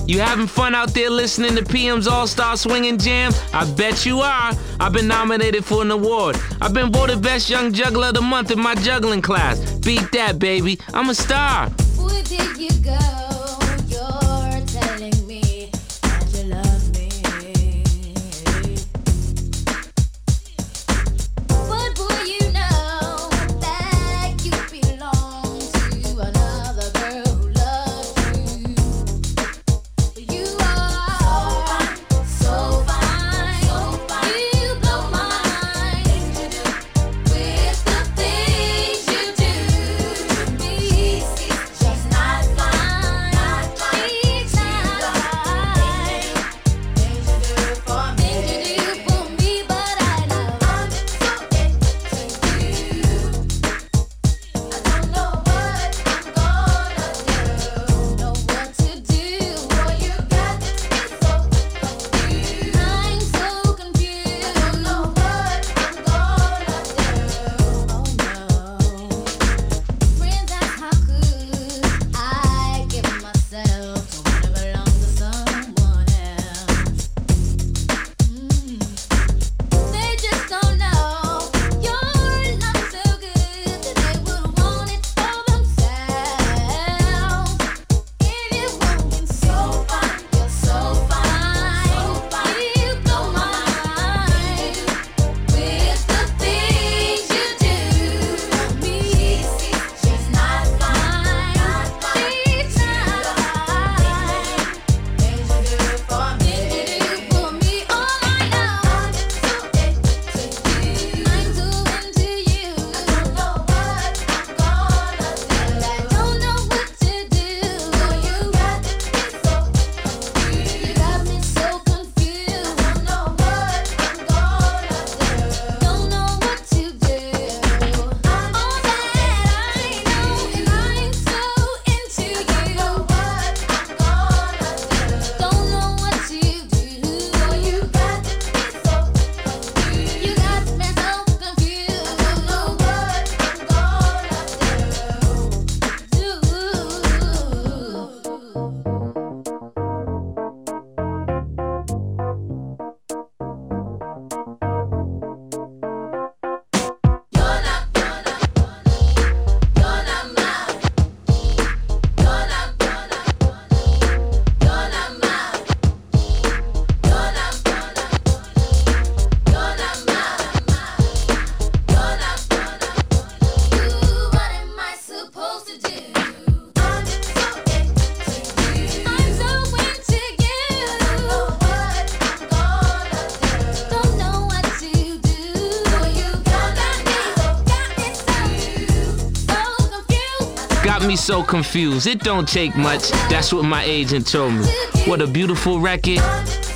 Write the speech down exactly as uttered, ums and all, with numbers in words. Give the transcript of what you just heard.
You having fun out there listening to P M's All-Star Swinging Jam? I bet you are. I've been nominated for an award. I've been voted Best Young Juggler of the Month in my juggling class. Beat that, baby. I'm a star. Where did you go? You're telling me that you love me. But boy, you know that you belong to another girl who loves you. You are so fine, so fine. You blow my mind with the things you do to me. She's not fine, not fine. She's not fine. Things you do for me, things you do for me, but I know I'm so into you. I don't know what I'm gonna do, know what to do. Boy, you got me so confused. I'm so confused. I don't know what I'm gonna do. Oh no. Friends ask how could I give myself to wanna belong to someone else. They just don't know you're not so good that they would want it for themselves. If you walking so fine, you're so fine. You blow my mind with the things you do for me. She's not fine, not fine. She's not fine. Things you do for me, things you do for me. All I know, I'm so into you. I'm so into you. I don't know what I'm gonna do. I don't know what to do. You got me so confused. You got me so confused. I don't know what I'm gonna do. Don't know what to do. All that I know is I'm so into you. I don't know what I'm gonna do. Don't know what to do. You got me so confused. You got me so confused. I don't know what I'm You're not, you're not, you're not mine. You're not, you're not, you're not mine. You're not, you're not, you're not mine. You're not, you're not. Ooh, what am I supposed to do? I'm so into you. I'm so into you. I don't know what I'm gonna do. Don't know what to do. You got me, got me so, so confused. Got me so confused. It don't take much. That's what my agent told me. What a beautiful record.